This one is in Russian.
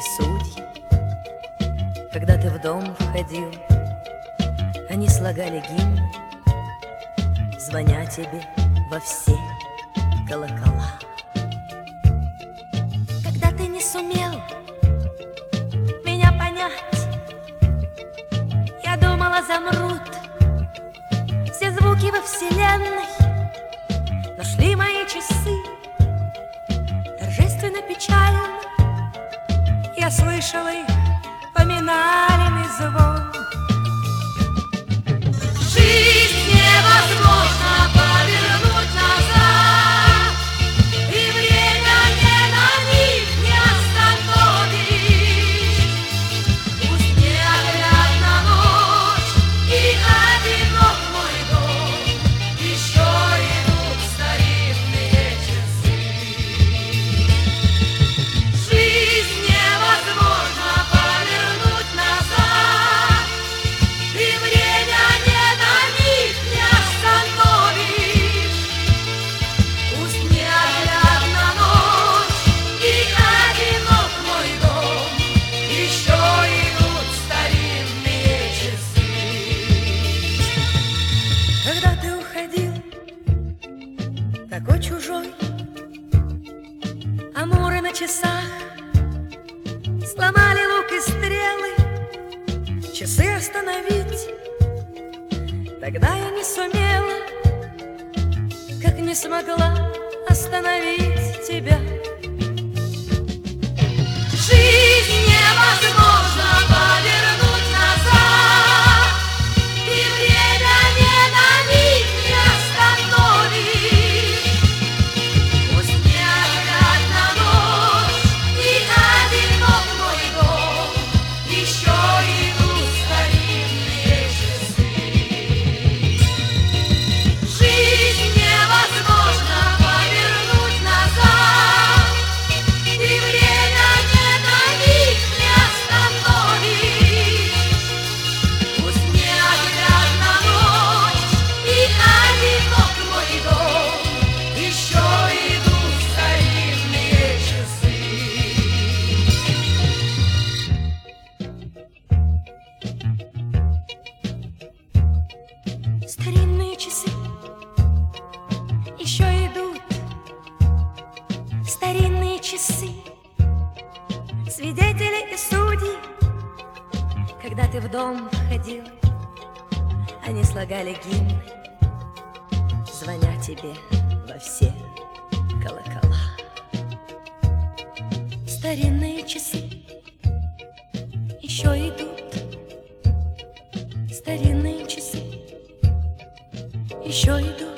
судьи, когда ты в дом входил, они слагали гимн, звоня тебе во все колокола. Когда ты не сумел меня понять, я думала, замрут все звуки во вселенной, но шли мои часы торжественно, печально. Я слышала их поминальный звон. Жизнь невозможно повернуть назад, и время не на миг не остановишь. Пусть неоглядна ночь и одинок мой дом, еще идут старинные часы. Жизнь невозможно повернуть назад, и время не на миг не остановишь. Пусть неоглядна ночь и одинок мой дом, еще идут старинные часы. Когда ты уходил, такой чужой, амуры на часах сломали лук и стрелы, часы остановить тогда я не сумела, как не смогла остановить тебя. Жизнь невозможно повернуть назад, и время не на миг не остановишь. Пусть неоглядна ночь и одинок мой дом, еще идут старинные часы. Жизнь невозможно повернуть назад, и время не на миг не остановишь. Пусть неоглядна ночь и одинок мой дом, еще идут старинные часы. Старинные часы еще идут, старинные часы, свидетели и судьи, когда ты в дом входил, они слагали гимн, звоня тебе во все колокола. Старинные часы еще идут, старинные часы еще идут.